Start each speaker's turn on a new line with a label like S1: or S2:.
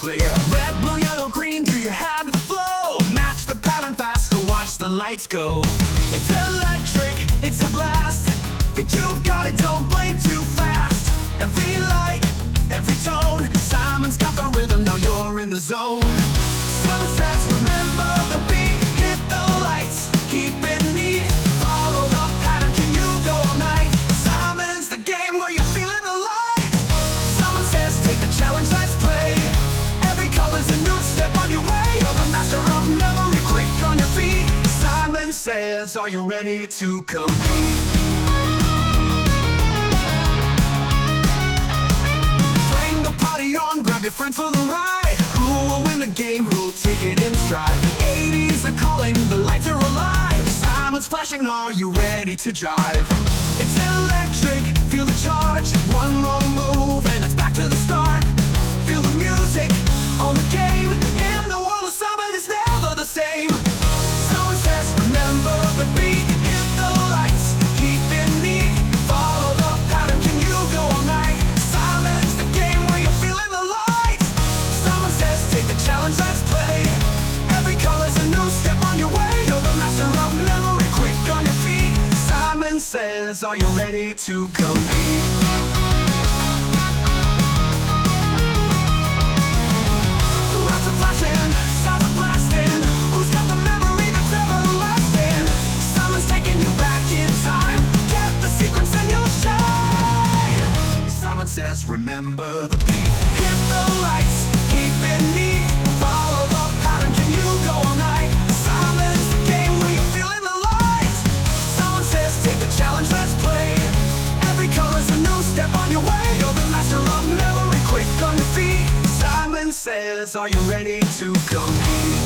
S1: clear. Red, blue, yellow, green, do you have the flow? Match the pattern fast to watch the lights go. It's electric, it's a blast. If you've got it, don't blink too fast. Every light, every tone, Simon's got the rhythm, now you're in the zone. Sunsets, remember the beat, hit the lights, keep it neat. Follow the pattern, can you go all night? Simon's the game where you're feeling alive. Someone says, take the challenge, let's play. Every color's a new step on your way. You're the master of memory, quick on your feet. Simon says, are you ready to compete? On, grab your friend for the ride. Who will win the game? Who'll take it in stride? The 80s are calling, the lights are alive. Simon's flashing, are you ready to drive? It's electric, feel the charge. One wrong move and it's back to the start. Feel the music on the game. In the world of Simon, it's never the same. Someone says, remember the beat, hit the lights, keep it neat. Follow the pattern, can you go all night? Simon's the game where you're feeling the light. Someone says, take the challenge, let's play. Every color's a new step on your way. You're the master of memory, quick on your feet. Simon says, are you ready to compete? Lights are flashing, sounds are blasting. Who's got the memory that's everlasting? Simon's taking you back in time. Get the secrets and you'll shine. Simon says, remember the beat, hit the lights, keep it neat. Follow the pattern, can you go all night? Simon's the game where you're feeling the light. Someone says, take the challenge, let's play. Every color's a new step on your way. You're the master of memory, quick on your feet. Simon says, are you ready to compete?